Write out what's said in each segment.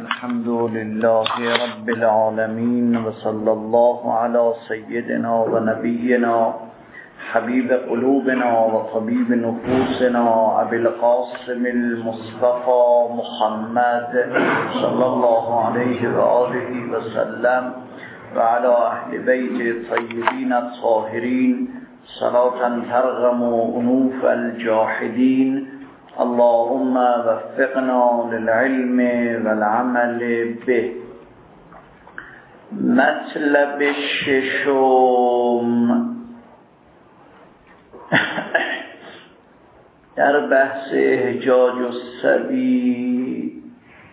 الحمد لله رب العالمين وصلى الله على سيدنا ونبينا حبيب قلوبنا وطبيب نفوسنا أبي القاسم المصطفى محمد صلى الله عليه وآله وسلم وعلى أهل بيت الطيبين الطاهرين صلاة ترغم أنوف الجاحدين. اللهم وفقنا للعلم والعمل به. مطلب ششم در بحث احجاج الصبی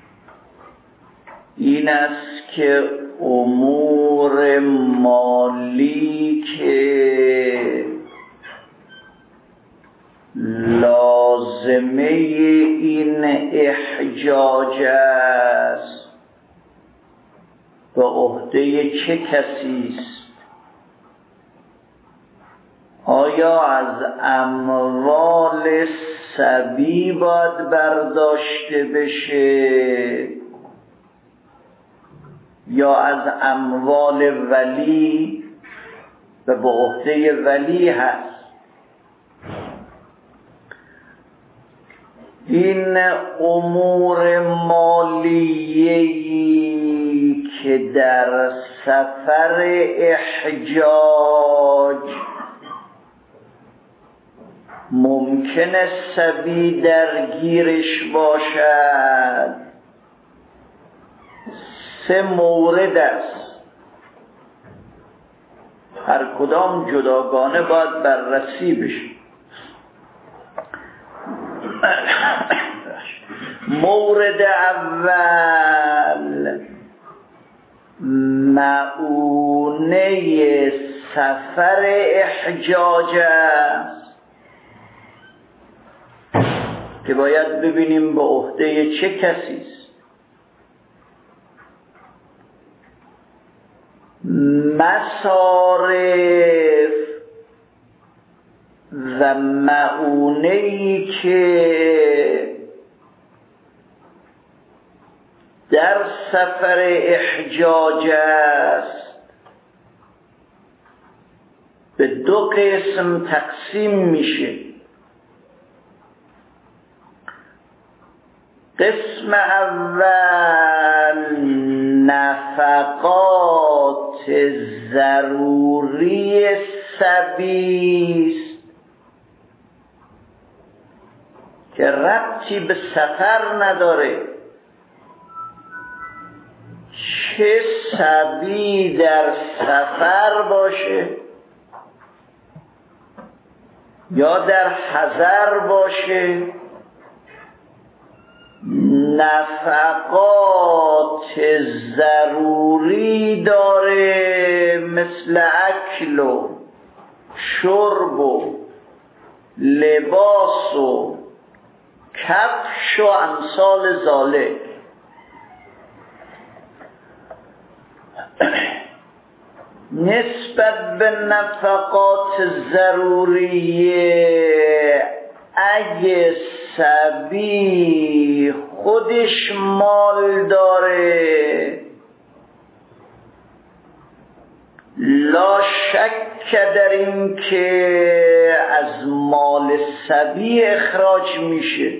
این است که امور مالی که لازمه این احجاج است به عهده چه کسی است؟ آیا از اموال صبی باید برداشته بشه یا از اموال ولی و به عهده ولی هست؟ این امور مالیه‌ای که در سفر احجاج ممکن است صبی درگیرش باشد 3 مورد است. هر کدام جداگانه باید بررسی بشه. مورد اول مؤونه سفر احجاج است که باید ببینیم به عهده چه کسی است. مصارف و مؤونه‌ای که در سفر احجاج است به 2 قسم تقسیم میشه. قسم اول نفقات ضروری صبی است که ربطی به سفر نداره. چه صبی در سفر باشه یا در حضر باشه، نفقات ضروری داره مثل اکل و شرب و لباس و کفش و امثال ذالک. نسبت به نفقات ضروریه اگه صبی خودش مال داره لا شک در این که از مال صبی اخراج میشه،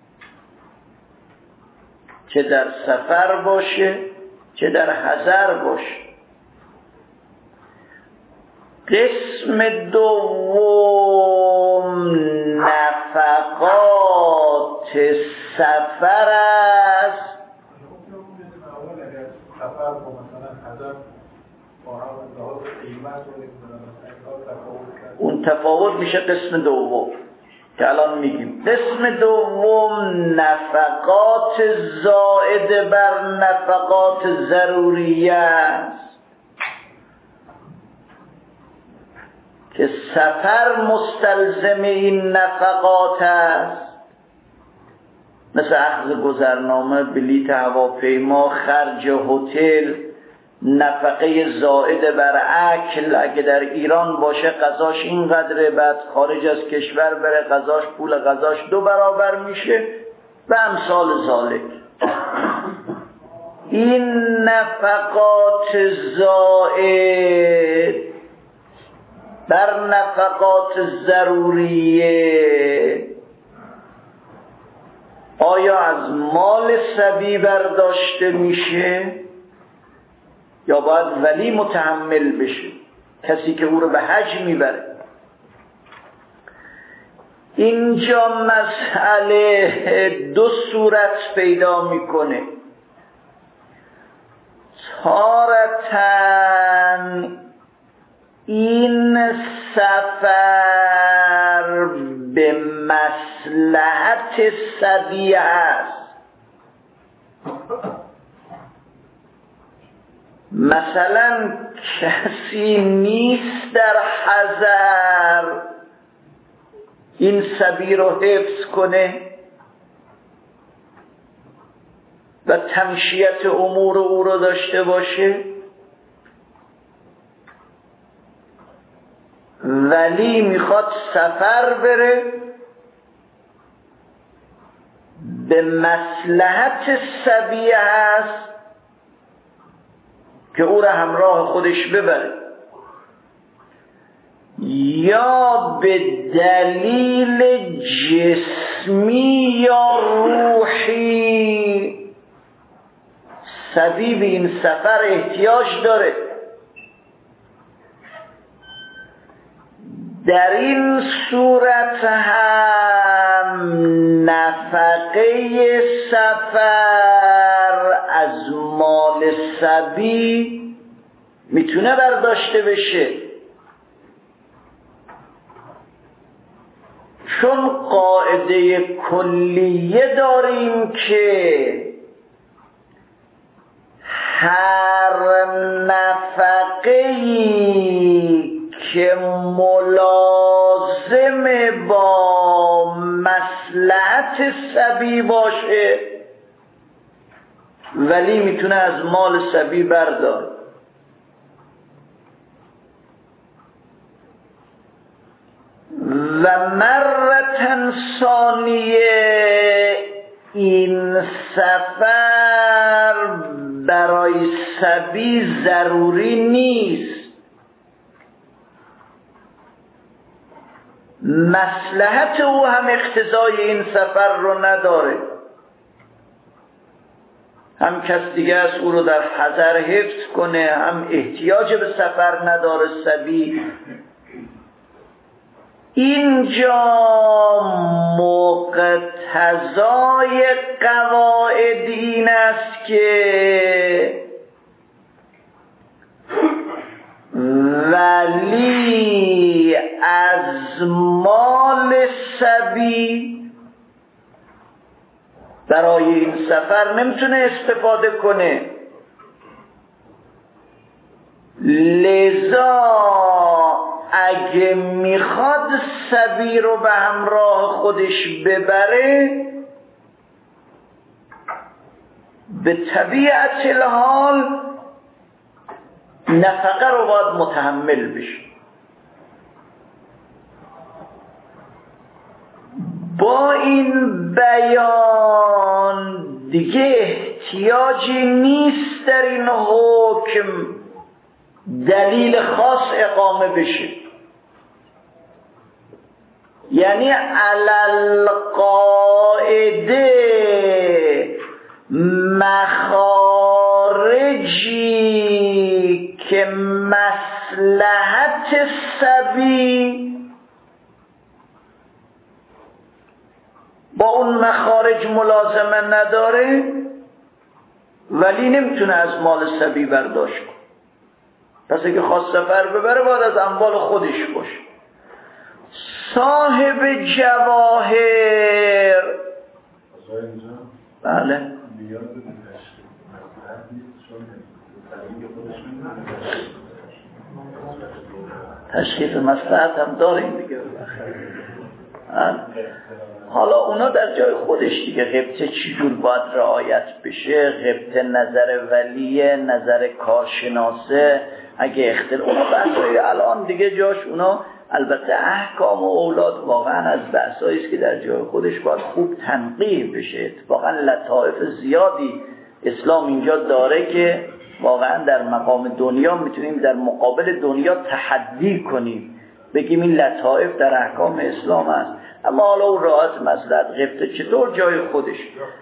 چه در سفر باشه چه در حضر باشه. قسم دوم نفقات سفر است. اون تفاوت میشه قسم دوم که الان میگیم. قسم دوم نفقات زائد بر نفقات ضروریه است که سفر مستلزم این نفقات است، مثل اخذ گذرنامه، بلیط هواپیما، خرج هتل، نفقه زائد بر اکل. اگه در ایران باشه غذاش اینقدره، بعد خارج از کشور بره غذاش، پول غذاش 2 برابر میشه و امثال ذالک. این نفقات زائد بر نفقات ضروریه آیا از مال صبی برداشته میشه یا باید ولی متحمل بشه، کسی که او رو به حج میبره؟ اینجا مسئله دو صورت پیدا میکنه. تارتاً این سفر به مصلحت صبی است، مثلا کسی نیست در حضر این صبی رو حفظ کنه و تمشیت امور او رو داشته باشه، ولی میخواد سفر بره به مصلحت صبی هست که او را همراه خودش ببره، یا به دلیل جسمی یا روحی صبی به این سفر احتیاج داره. در این صورت هم نفقه سفر از مال صبی میتونه برداشته بشه، چون قاعده کلیه داریم که هر نفقه‌ای که ملازم با مصلحت صبی باشه ولی میتونه از مال صبی برداره. و مرة ثانیه این سفر برای صبی ضروری نیست، مصلحت او هم اقتضای این سفر رو نداره، هم کس دیگه از او رو در حضر حفظ کنه، هم احتیاج به سفر نداره صبی. اینجا مقتضای قواعد این است که ولی از مال صبی برای این سفر نمیتونه استفاده کنه، لذا اگه میخواد صبی رو به همراه خودش ببره به طبیعت الحال نفقه رو باید متحمل بشه. با این بیان دیگه احتیاجی نیست در این حکم دلیل خاص اقامه بشه، یعنی علل قاعده مخارجی که مصلحت صبی با اون مخارج ملازمه نداره ولی نمیتونه از مال صبی برداشت کنه، پس اگه خواست سفر ببره باید از اموال خودش باشه. صاحب جواهر بله تشخیص مصلحت هم داریم دیگه. حالا اونا در جای خودش دیگه غبطه چجور باید رعایت بشه، غبطه نظر ولیه، نظر کارشناسه، اگه اختلاف اونا بحثای الان دیگه جاش اونا، البته احکام و اولاد واقعا از بحثایی است که در جای خودش باید خوب تنقیح بشه، اتفاقا لطائف زیادی اسلام اینجا داره که واقعا در مقام دنیا میتونیم در مقابل دنیا تحدی کنیم، بگیم این لطائف در احکام اسلام است. اما حالا اون رعایت مصلحت غبطه چطور جای خودش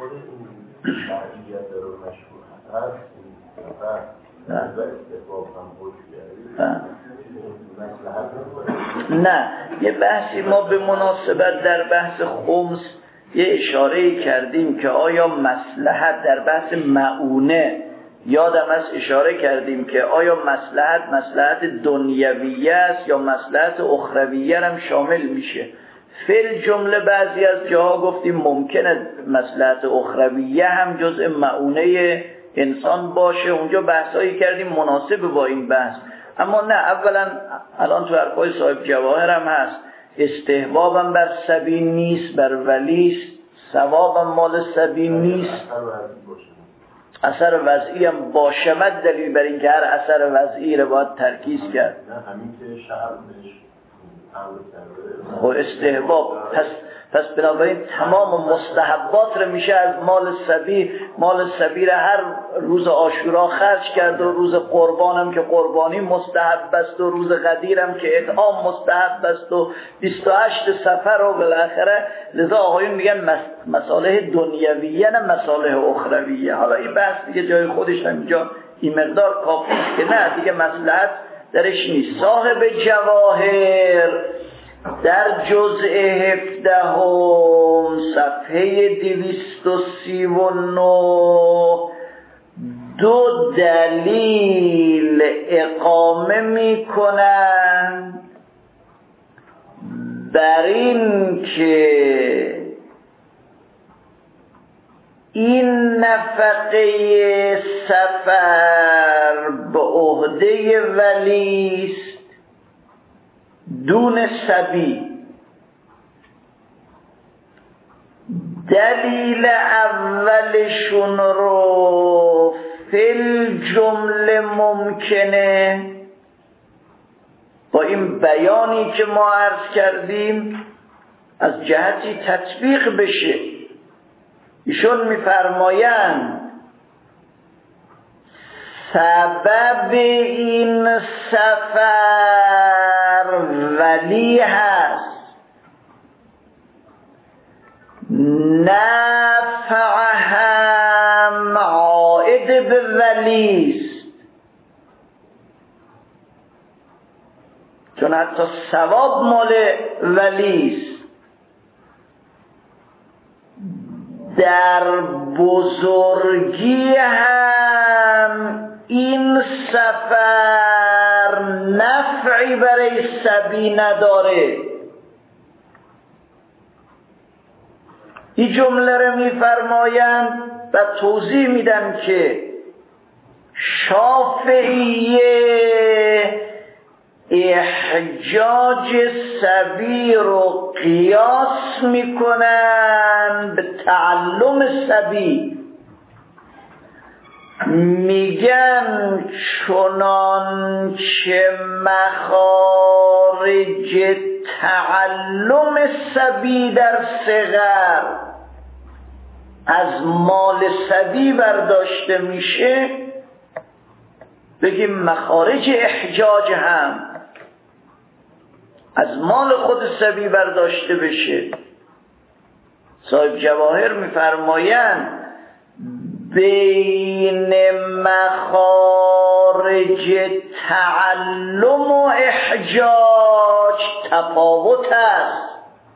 نه. یه بحثی ما به مناسبت در بحث خمس یه اشاره کردیم که آیا مصلحت در بحث معونه، یادم از اشاره کردیم که آیا مصلحت دنیویه است یا مصلحت اخرویه هم شامل میشه. فل جمله بعضی از جاها گفتیم ممکنه مصلحت اخرویه هم جزء معونه انسان باشه، اونجا بحثایی کردیم مناسب با این بحث. اما نه، اولا الان تو حرفای صاحب جواهر هم هست استحبابم بر سبیل نیست، بر ولیست، ثوابم مال سبیل نیست، اثر وضعی هم باشمد دلیل بر این که هر اثر وضعی رو باید ترکیز کرد. نه همین که شعب بهش خب استحباب پس بنابراین تمام مستحبات رو میشه از مال سبیل هر روز عاشورا خرج کرد و روز قربان هم که قربانی مستحب است و روز غدیر هم که اطعام مستحب است و 28 صفر و بالاخره. لذا آقایون میگن مصالح دنیویه نه مصالح اخرویه. حالا این بحث دیگه جای خودش هم اینجا این مقدار کافی که نه دیگه مصلحت درش نیست. صاحب جواهر در جزء 17 صفحه 239 دو دلیل اقامه می کنند بر این که این نفقه سفر به عهده ولیست دون سبی. دلیل اولشون رو فی جمله ممکنه با این بیانی که ما عرض کردیم از جهتی تطبیق بشه. ایشون میفرمایند سبب این سفر ولی هست، نفع هم عائد به ولیست، چون حتی ثواب مال ولیست. در بزرگی هم این سفر نفعی برای سبی نداره. این جمله رو میفرمایند و توضیح میدن که شافعیه احجاج سبی رو قیاس میکنن به تعلم سبی. میگن چنانچه مخارج تعلم سبی در صغر از مال سبی برداشته میشه، بگیم مخارج احجاج هم از مال خود سبی برداشته بشه. صاحب جواهر میفرمایند بین مخارج تعلم و احجاج تفاوت است.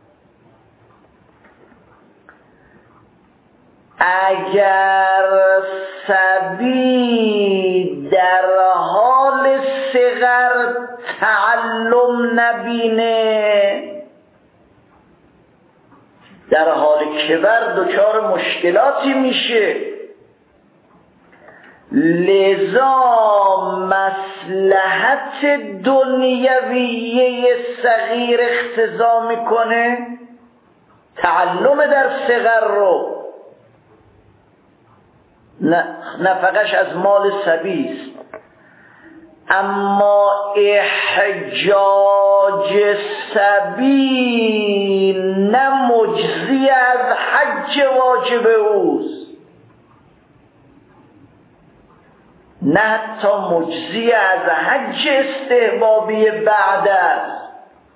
اگر سبی در حال صغر تعلم نبینه، در حال کبر دچار مشکلاتی میشه. لذا مصلحت دنیویه صغیر اقتضا میکنه تعلم در صغر رو، نفقش از مال سبی است. اما احجاج سبی نه مجزی از حج واجب اوست. نه حتی مجزی از حج استحبابی بعد است.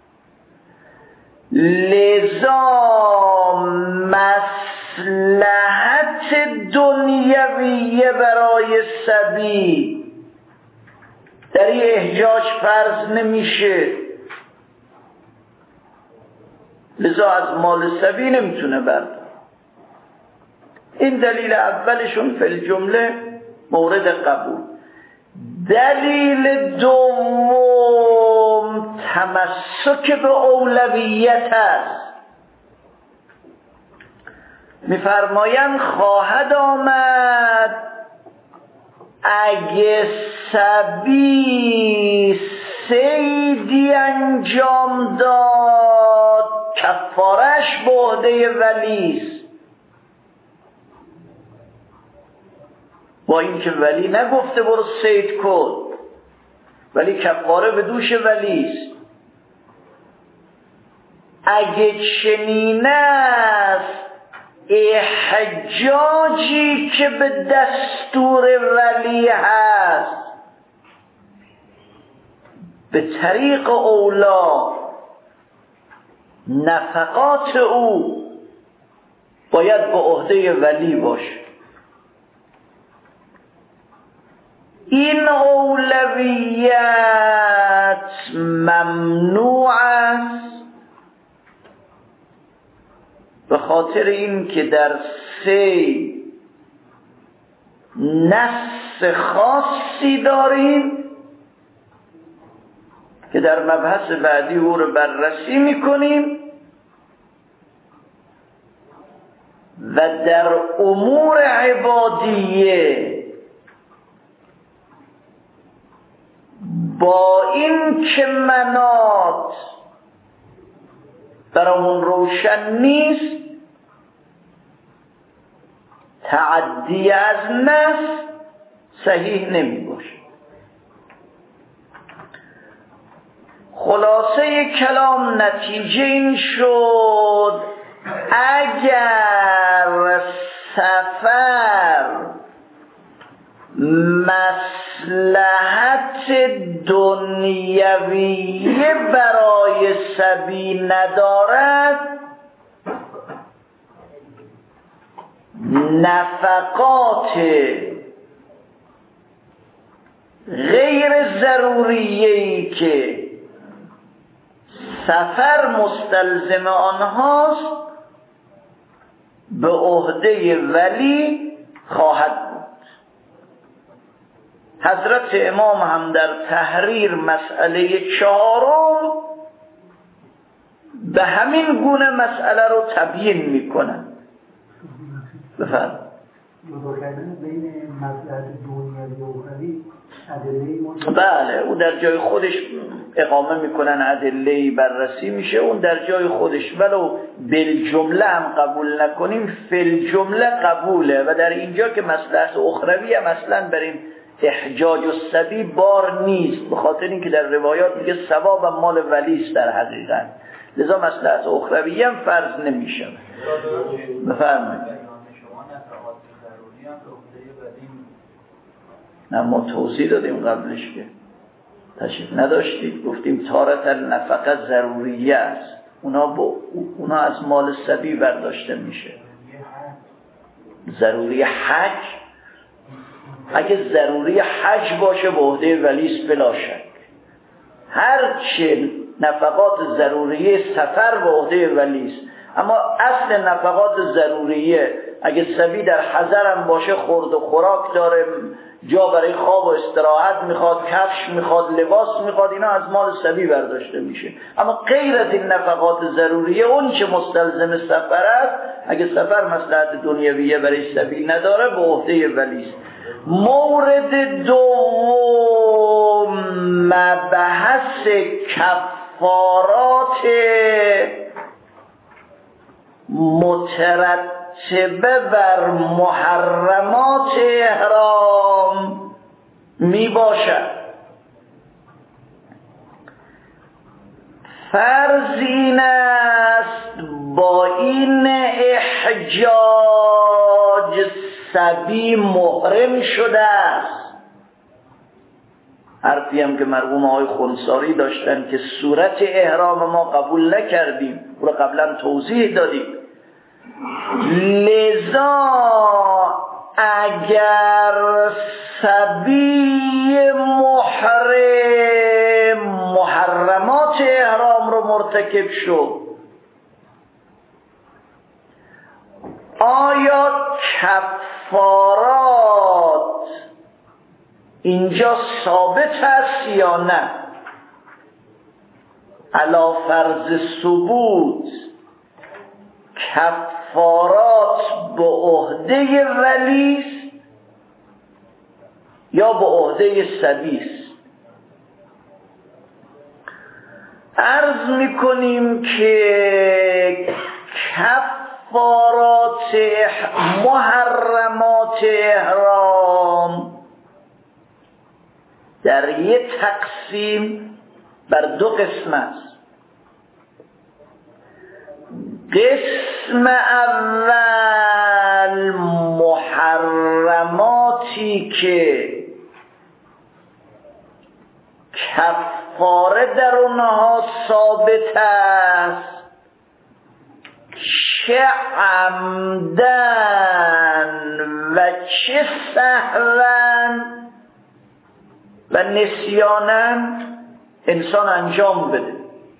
لذا مصلحت دنیویه برای صبی در این احجاج فرض نمیشه، لذا از مال صبی نمیتونه برداره. این دلیل اولشون فی الجمله مورد قبول. دلیل دوم تمسک به اولویت است. میفرمایند خواهد آمد اگه صبی صیدی انجام داد کفارش به عهده ولیست، با اینکه ولی نگفته برو صید کن، ولی کفاره به دوش ولیست. اگه چنین است احجاجی که به دستور ولی هست به طریق اولا نفقات او باید به عهده ولی باشه. این اولویت ممنوع است به خاطر این که در سی نص خاصی داریم که در مبحث بعدی او رو بررسی میکنیم و در امور عبادیه با این که منات برامون روشن نیست، تعدی از نص صحیح نمی باشه. خلاصه کلام نتیجه این شد اگر سفر مصلحت دنیویه برای صبی ندارد، نفقات غیر ضروریه‌ای که سفر مستلزم آنهاست به عهده ولی خواهد بود. حضرت امام هم در تحریر مسئله 4 به همین گونه مسئله رو تبیین میکنن. بفرد بین مسئله دنیوی و اخروی ادله بله، اون در جای خودش اقامه میکنن، ادله بررسی میشه اون در جای خودش، ولو بالجمله هم قبول نکنیم فالجمله قبوله. و در اینجا که مصلحت اخروی هم اصلا بر این احجاج و صبی بار نیست، به خاطر اینکه در روایات میگه ثواب و مال ولیست در حقیقت، لذا مصلحت اخروی هم فرض نمیشه. بفرمایید. نه ما توضیح دادیم قبلش که تشریف نداشتید، گفتیم تارت نفقه ضروریه است، اونا از مال صبی برداشته میشه. ضروری حج، اگه ضروری حج باشه به عهده ولیست بلا شک. هرچه نفقات ضروریه سفر به عهده ولیست، اما اصل نفقات ضروریه اگه صبی در حضر هم باشه، خورد و خوراک داره، جا برای خواب و استراحت میخواد، کفش میخواد، لباس میخواد، اینا از مال صبی برداشته میشه. اما غیر از این نفقات ضروریه، اون چه مستلزم سفر است، اگه سفر مصلحت دنیویه برای صبی نداره به عهده ولیست. مورد دوم مبحث کفارات مترتبه بر محرمات احرام می باشد. فرض این است با این احجاج صبی محرم شده است، حرفی هم که مرحوم آقای خونساری داشتن که صورت احرام ما قبول نکردیم، رو قبلا توضیح دادیم. لذا اگر صبی محرم محرمات احرام رو مرتکب شد، آیا کفارات اینجا ثابت است یا نه؟ علی فرض ثبوت کفارات به عهده ولی است یا به عهده صبی است؟ عرض میکنیم که کفارات محرمات احرام در یک تقسیم بر دو قسم است. قسم اول محرماتی که کفاره در اونها ثابت است، چه عمدن و چه سهوا و نسیانا انسان انجام بده،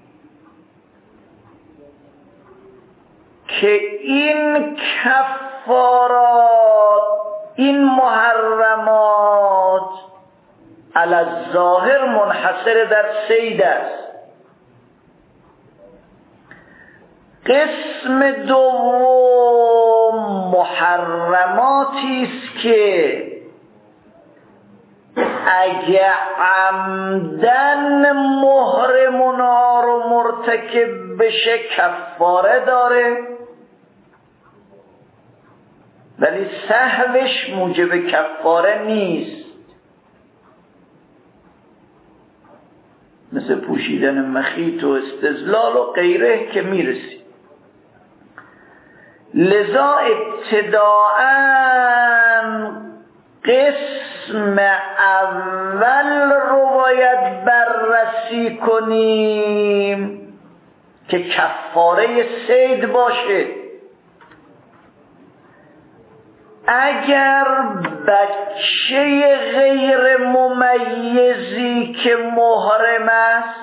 که این کفارات، این محرمات علی الظاهر منحصر در صید است. قسم دوم محرماتی است که اگه عمدن محرمونا رو مرتکب بشه کفاره داره، ولی سهوش موجب کفاره نیست، مثل پوشیدن مخیط و استظلال و غیره که میرسی. لذا ابتداءً قسم اول رو باید بررسی کنیم که کفاره صید باشه. اگر بچه غیر ممیزی که محرم است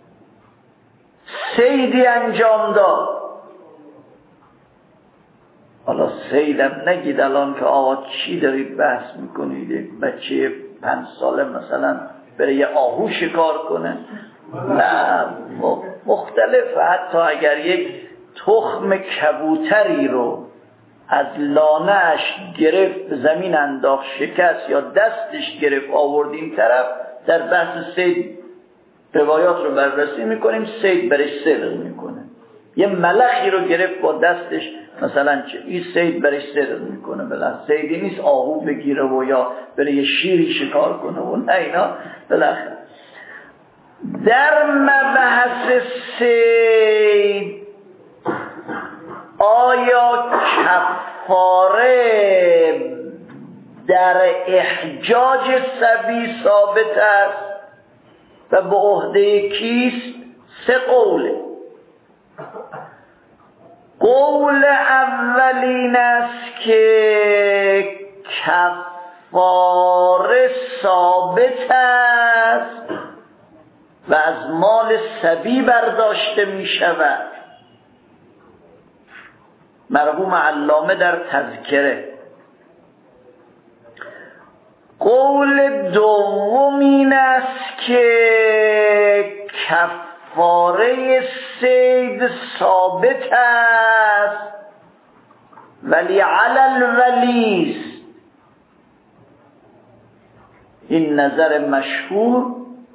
صیدی انجام داد، حالا صیدم نگید الان که آقا چی دارید بحث میکنید، بچه 5 ساله مثلا بره یه آهو شکار کنه، نه، مختلف. حتی اگر یک تخم کبوتری رو از لانه‌اش گرفت زمین انداخت شکست یا دستش گرفت آورد این طرف، در بحث صید روایات رو بررسی میکنیم، صید برش صدق میکنه. یه ملخی رو گرفت با دستش مثلا این صید برش صدق میکنه، بلند صیدی نیست آهو بگیره و یا بره یه شیری شکار کنه و نه اینا. بالاخره در مبحث صید آیا کفاره در احجاج صبی ثابت است و به عهده کیست؟ 3 قوله. قول اولین است که کفاره ثابت است و از مال صبی برداشته می شود. مرحوم علامه در تذکره. قول دوم این است که کفاره صید ثابت است ولی علی الولی است. این نظر مشهور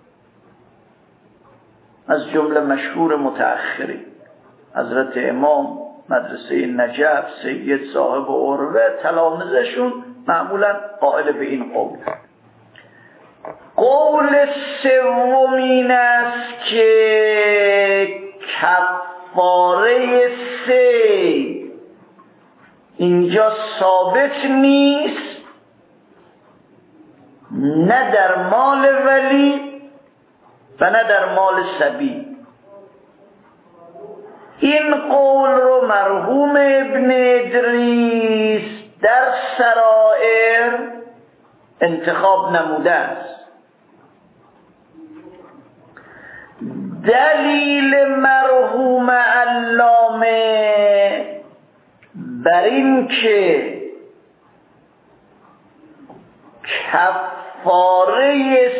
از جمله مشهور متأخرین، حضرت امام مدرسه نجف سید صاحب عروه تلامذه‌شون معمولا قائل به این قول. قول سوم این است که کفاره صید اینجا ثابت نیست نه در مال ولی و نه در مال صبی. این قول رو مرحوم ابن ادریس در سرائر انتخاب نموده است. دلیل مرحوم علامه بر این که کفاره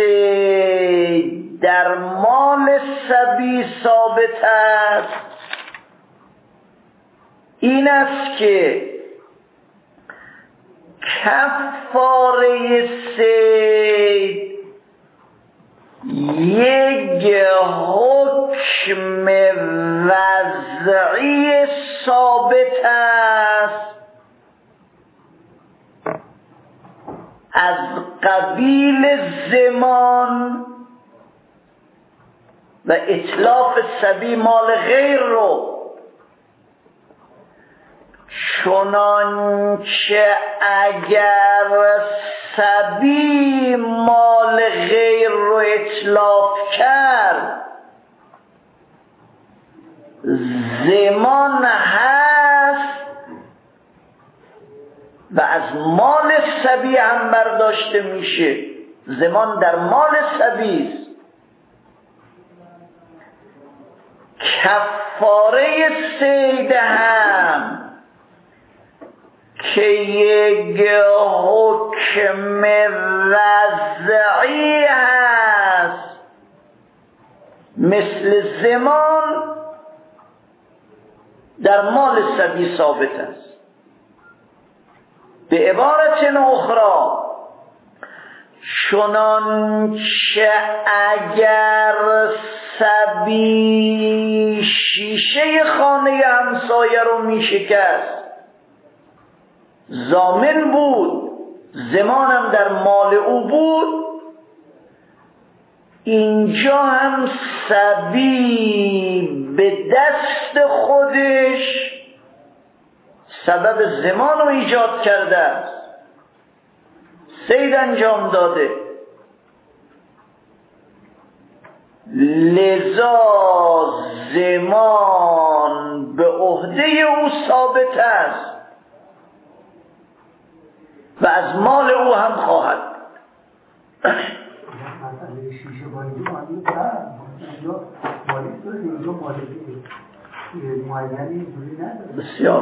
صید در مال صبی ثابت است این است که کفاره صید یک حکم وضعی ثابت است از قبیل زمان و اتلاف صبی مال غیر رو، چنانچه اگر صبی مال غیر رو اتلاف کرد زمان هست و از مال صبی هم برداشته میشه. زمان در مال صبی است. کفاره صید هم که یک حکم وضعی هست مثل زمان در مال صبی ثابت است. به عبارت اخرى چنانچه اگر صبی شیشه خانه همسایه رو می شکست ضامن بود، زمانم در مال او بود، اینجا هم صبی به دست خودش سبب زمان رو ایجاد کرده است، صید انجام داده، لذا زمان به عهده او ثابت است و از مال او هم خواهد. مسئله شیشه بازی مالی کرد اینجا مالی داره، اینجا مالی معینی دوری نداره. بسیار.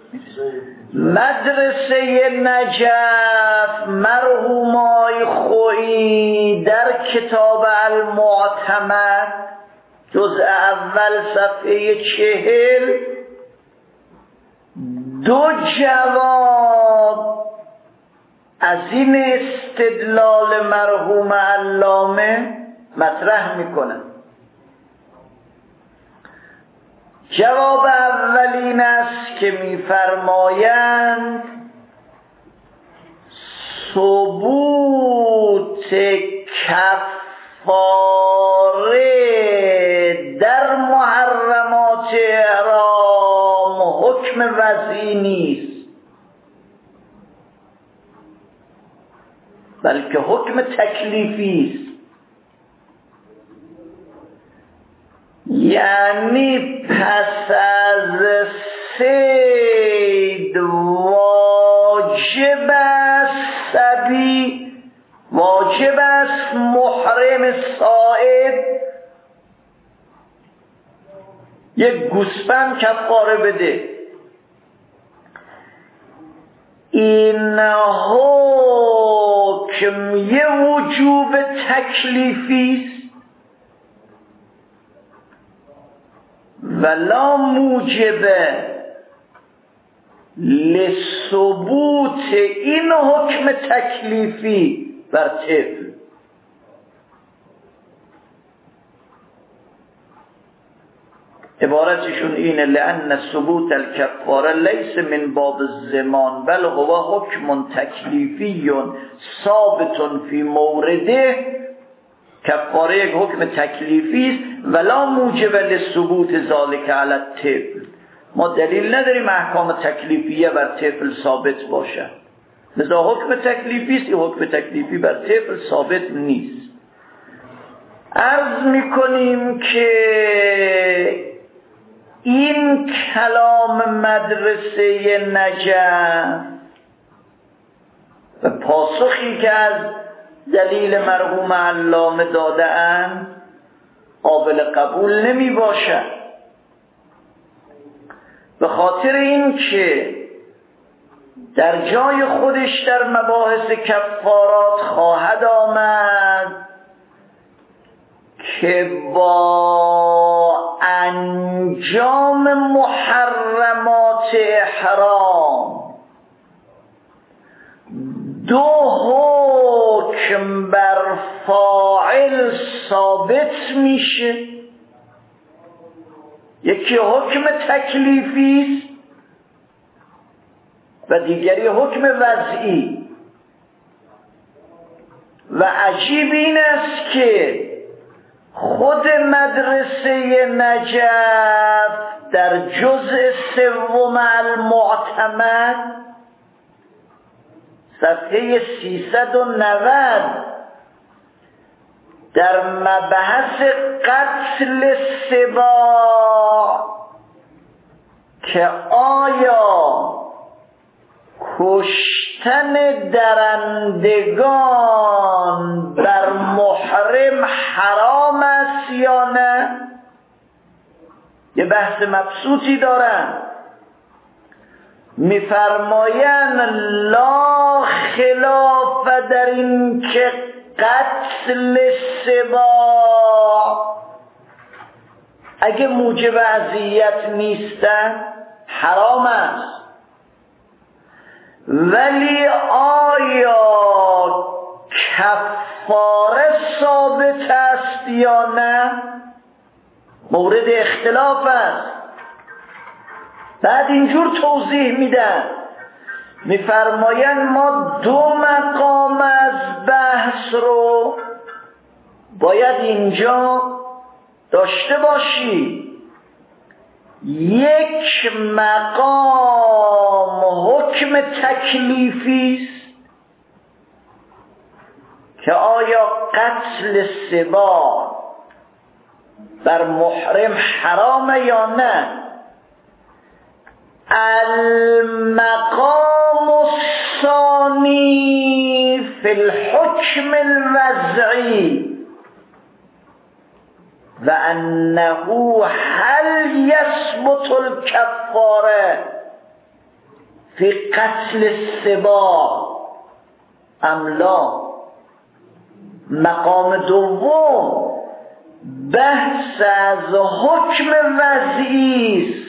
مدرسه نجف مرحوم آقای خویی در کتاب المعتمد جزء اول صفحه 40 دو جواب از این استدلال مرحوم علامه مطرح میکنه. جواب اولین است که میفرمایند ثبوت کفاره در محرمات احرام حکم وضعی نیست بلکه حکم تکلیفی است. یعنی پس از صید واجب است صبی، واجب است محرم صائد یک گوسفند کفاره بده. این حکم یه وجوب تکلیفی است ولا موجب لثبوت این حکم تکلیفی بر طفل. عبارتشون اینه لأن ثبوت الکفاره لیس من باب الزمان بل هو حکم تکلیفی ثابت فی مورده. کفاره یک حکم تکلیفی است ولا موجب لثبوت ذالک علی الطفل. ما دلیل نداریم احکام تکلیفیه بر طفل ثابت باشد. لذا حکم تکلیفی است. این حکم تکلیفی بر طفل ثابت نیست. عرض میکنیم که این کلام مدرسه نجف و پاسخی که از دلیل مرحوم علامه داده اند قابل قبول نمی باشد، به خاطر این که در جای خودش در مباحث کفارات خواهد آمد که با انجام محرمات احرام دو حکم بر فاعل ثابت میشه. یکی حکم تکلیفی است و دیگری حکم وضعی. و عجیب این است که خود مدرسه نجف در جزء سوم المعتمد صفحه 390 در مبحث قتل السباع که آیا کشتن درندگان بر محرم حرام است یا نه، یه بحث مبسوطی دارن. میفرمایند لا خلاف در این که قتل سباع اگه موجب اذیت نیستن حرام است، ولی آیا کفاره ثابت است یا نه مورد اختلاف است. بعد اینجور توضیح میدن، میفرمایند ما دو مقام از بحث رو باید اینجا داشته باشی. یک مقام حکم تکلیفی است که آیا قتل سباع بر محرم حرام یا نه. المقام الثانی فی الحکم الوضعی و انه هل یثبت الکفاره فی قتل السباع ام لا. مقام دوم بحث از حکم وضعی است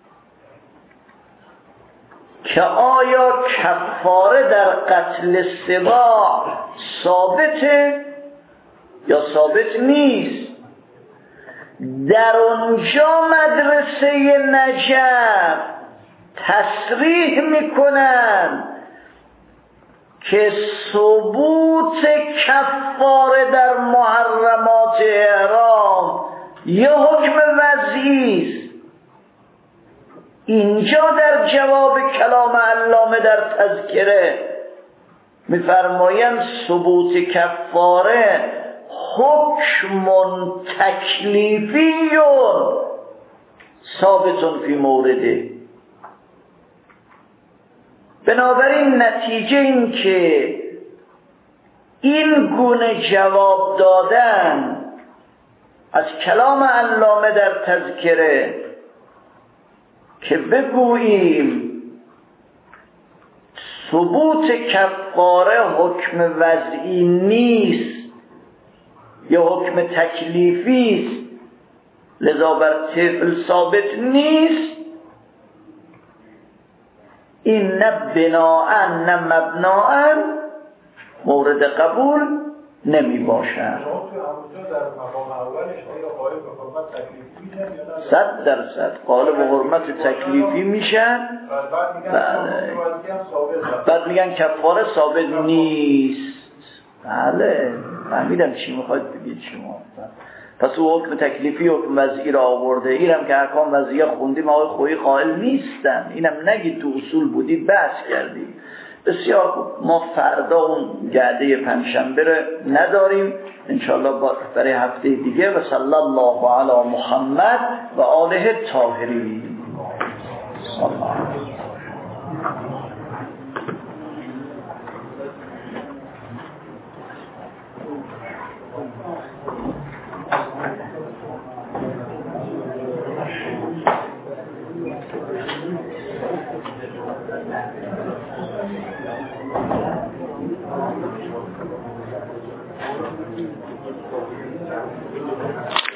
که آیا کفاره در قتل سباع ثابته یا ثابت نیست. در اونجا مدرسه نجف تصریح میکنن که ثبوت کفاره در محرمات احرام یه حکم وضعی است. اینجا در جواب کلام علامه در تذکره میفرمایند ثبوت کفاره حکم تکلیفی ثابت فی مورده. بنابراین نتیجه این که این گونه جواب دادن از کلام علامه در تذکره که بگوییم ثبوت کفاره حکم وضعی نیست یا حکم تکلیفی است لذا بر طفل ثابت نیست، این نه بناءً نه مبناءً مورد قبول نمی باشد. 100% قائل به حرمت تکلیفی میشن. بعد میگن کفاره ثابت نیست. بله فهمیدم چی میخواید بگید شما. پس او حکم تکلیفی حکم وضعی را آورده. اینم که احکام وضعی خوندیم آقای خویی قائل نیستن. اینم نگید تو اصول بودید بحث کردید. بسیار خوب. ما فردا اون گرده پنجشنبه رو نداریم انشاءالله برای هفته دیگه. و صلی الله علی محمد و آله الطاهرین. صلی الله علیه. Thank you.